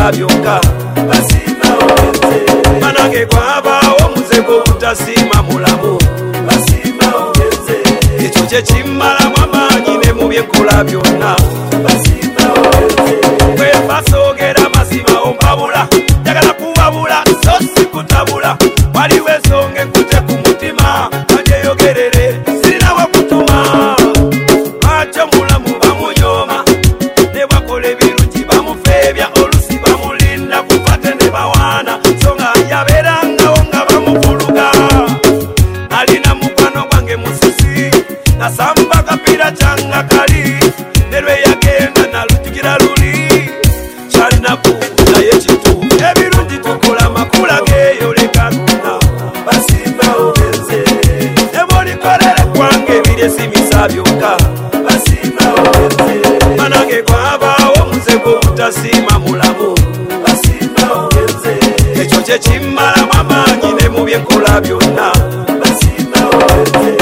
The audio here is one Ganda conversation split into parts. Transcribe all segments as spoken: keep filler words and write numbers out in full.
byekola byokka Basimba ogenze manange kwabaawo muzego butasima mulamu Basimba ogenze ekyo kye kimmalamu amaanyi ne mu byekola byonna Basimba ogenze bwe basoogera mazima ompabula njagala kuwabula so si kutabula waliwo ensonga enkute ku mutima bagyeyogerere sirinawo kutuma lwaki omulamu bamunyooma ne bakola ebirungi bamufeebya olusi bamulinda kufate ne bawaana so nga yabeerangawo nga bamuvuluga alina mukwano gwange musisi nasamba kapiira kyanga kali ne lwe yagenda nalujukira luli kyalinaku naye kituufu ebirungi tukola makula geeyoleka gonna Basimba ogenze ne bwolikolere kwange ebiryesimisa byokka Basimba ogenze manange kwabaawo muzego butasiima mulamu Basimba ogenze ekyo kye kimmalamu amaanyi ne mu byenkola byonna Basimba ogenze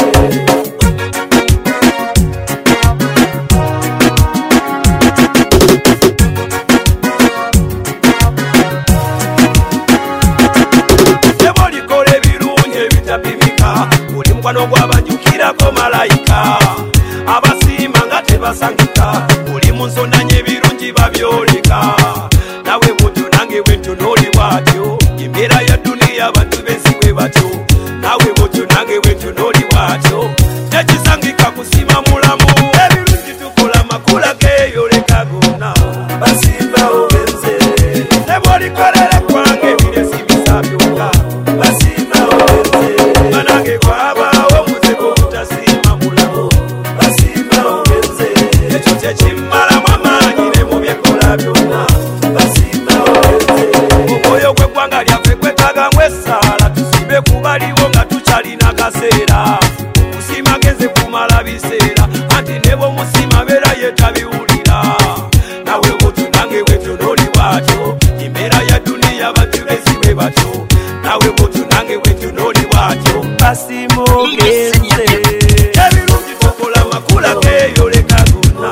ne bwolikola ebirungi ebitapimika buli mukwano gw'abajjukirako malayika abasiima nga tebasangika buli munsonanya ebirungi babyoleka nawe bwotyo nange bwentyo n'oli bwatyo embeera ya duniya abantu bensi bwe batyo nawe bwotyo nange bwentyo n'oli bwatyo tekisangika kusiima mulamu ebirungi tukola makula geeyoleka gonna Basimba ogenze ne bwolikolere kwange ebiryesimisa byokka Basimba ogenze manange kwabaawo muzego butasiima mulamu Basimba ogenze ekyo kye kimmalamu amaanyi ne mu byekola byonna Basimba ogenze omwoyo gw'eggwanga lyaffe gwetaaga essaala tusibe kubaliwo nga tukyalina kaseera okusiima genze kumala biseera anti ne bw'omusiima beera yetabiwulira nawe bwotyo nange bwetyo n'oli bwatyo embeera ya duniya abantu bensi bwe batyo nawe bwotyo nange bwetyo n'oli bwatyo Basimba ogenze ebirungi tukola makula geeyoleka gonna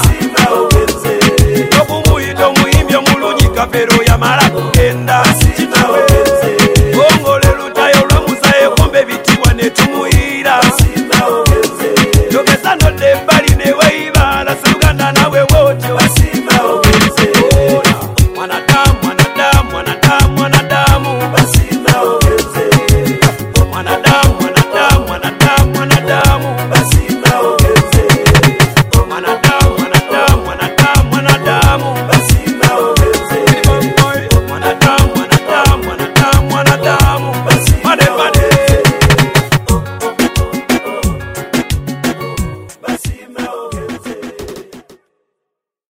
Basimba ogenze okumuyita omuyimbi omulungi kapero yamala kugenda